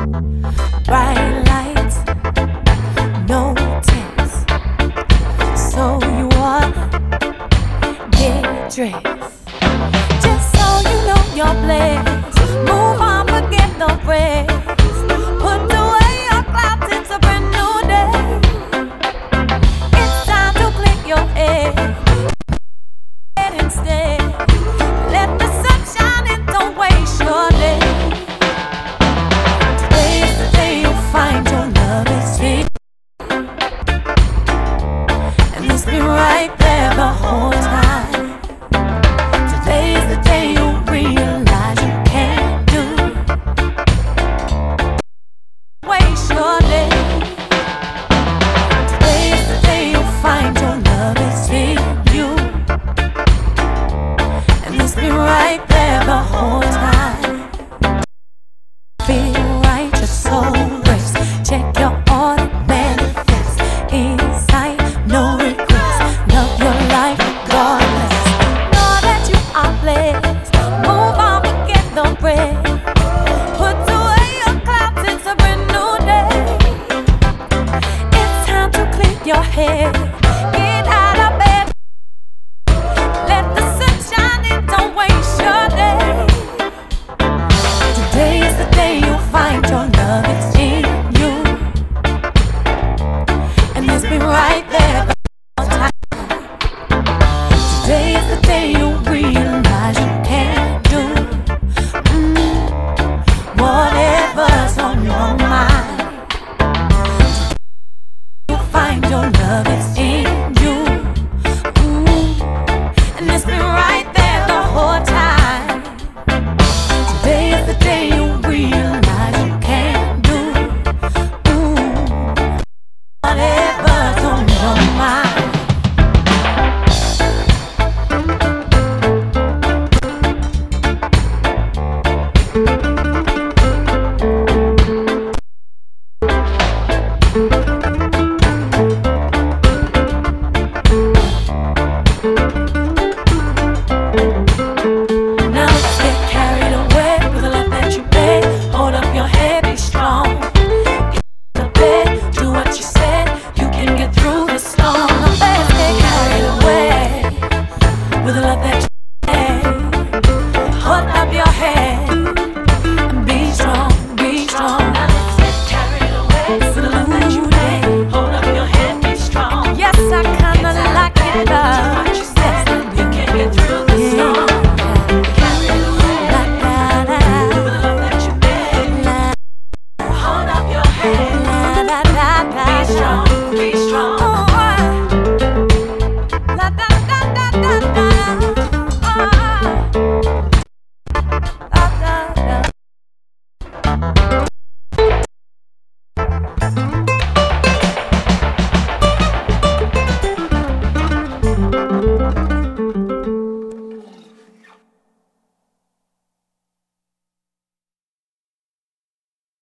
Bright lights, no text. So you wanna get dressed, just so you know your place. Move on, forget the rest. Put away your clouds, it's a brand new day. It's time to clear your head instead. Let the sun shine and don't waste your day. Today's the day you'll find your love is here, and it's been right there the whole time. Today's the day you'll realize you can't do waste your day. Today's the day you'll find your love is in you, and it's been right there the whole time. Feel right, your soul race. Check your order, manifest. Inside, no regrets. Love your life regardless. Know that you are blessed. Move on, forget the rest. Put away your clouds, it's a brand new day. It's time to clear your head. Get out of bed. Let the sun shine and don't waste your day. Today is the day you'll find your love is in you, and it's been right there the whole time. Today is the day you'll realize you can't do whatever's on your mind. You'll find your love is in you, and it's been right there the whole time. Today is the day you realize you can't do whatever's on your mind. Now let's get carried away with the love that you made. Hold up your head, be strong. Get to bed, do what you said. You can get through the storm. Now let's get carried away with the love that you made. Hold up your head and be strong, be strong. Now let's get carried away with the love that you made. Hold up your head, be strong. Yes, I kinda like it, love. Do what you said. You can get through the storm. Be strong. La da da da da da. Da da da.